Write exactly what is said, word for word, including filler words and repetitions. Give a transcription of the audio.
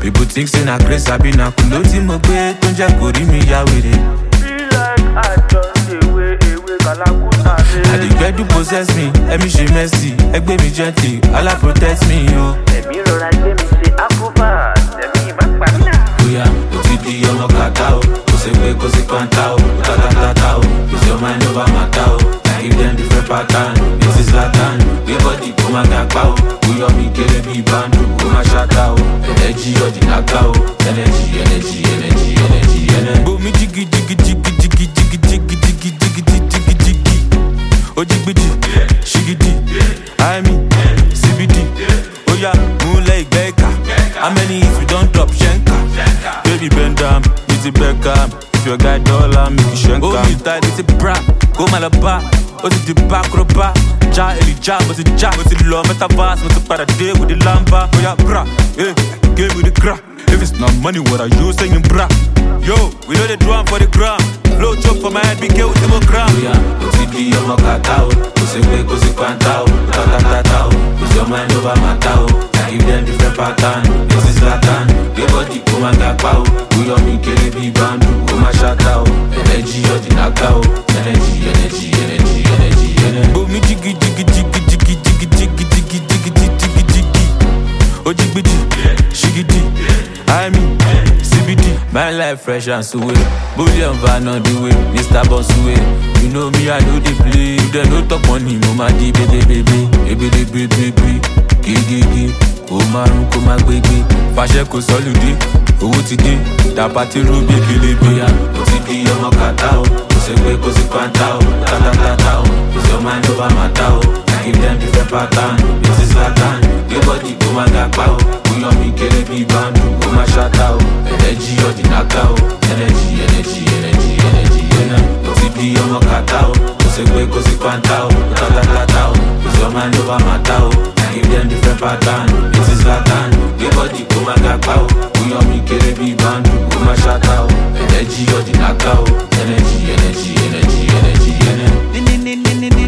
People think say na grace I be na kulo tí mo gbé tó ń jẹ́ kó rí mi yá wèrè. Be like I just away, away, Kalakuta. I dey get to possess me, let me ṣe mercy, ẹgbẹ́ mi gently, Allah protect me yo. Ẹ̀mí rọra gbé mi ṣe àkóbá, ẹ̀mí má pa mí náà. Oya, o ti di ọmọ kàtá o, kò sí pé kò sí pàǹtá o, tátátátá o, it's your mind over matter o. I give them different pattern, this is Latin, gbé bọ́dì kó má ga pa o, kó yọ mi kéré bí báńdù, kó má ṣáta o. Energy ọ̀dì láká o, energy, energy, energy, energy, energy. Bomi jigi jigi jigi jigi jigi jigi jigi jigi jigi jigi. Ojigbiji, shigidi, I mean, C B D. Oya, moonlight ìgbẹ́ ìka. How many if we don't drop shenka? Baby bend down, it's a Beckham. If your guy dollar, make you shenka. Oh, you tight, it's a bra. Go malaba, oh, it's the back roba. Ja, Elijah, but it's ja, but it's low. Metaverse, but it's para day with the lamba. Oh, yeah, bra, eh, give me the crack. If it's not money, what are you saying, bra? Yo, we know the drum for the gram. Blow chop for my head, be careful with the gram. Oh, yeah, it's the young Makatao. Cause it way, cause it pantao. Tatatao, cause your mind over matao. I give them different pattern. This is Latin. Give body, come and get pow. We on me, kill be bandu. Come and shut out. Energy, or the knockout. Energy, energy, energy, energy, energy. Boom, me jiggy, jiggy, jiggy, jiggy, jiggy, jiggy, jiggy, jiggy, jiggy, jiggy. Oh, jiggy, shiggy, I mean, C B D. My life fresh and sweet. Bullion van on the way, Mister Bosway. You know me, I know the play. You don't know talk money, mama di baby, baby, baby, baby, baby, gigi, gigi. Kò márùn kò má gbégbé, fàṣẹ kò sọ́lùdé, owó ti dé, dàpá tí rú bí kélébé. Ó ti di ọmọ kàtá o, kò sí pé kò sí pàǹtá o, tátátátá o, kò sí ọmọ ẹni over matter o. I give them different pattern, this is Latin. Gbé bọ́dì kò má ga pa o, kò yọ mi kéré bí báńdù, kò má ṣáta o. Energy ọ̀dì náká o, energy, energy, energy, energy, energy. Ó ti di ọmọ kàtá o, kò sí pé kò sí pàǹtá o, tátátátá o, kò sí ọmọ ẹni over matter o. I give them different pattern, this is Latin. Gbé bọ́dì kò má ga pa o, kò yọ mi kéré bí báńdù, kò má ṣáta o. Energy ọ̀dì náká o, energy, energy, energy, energy, energy.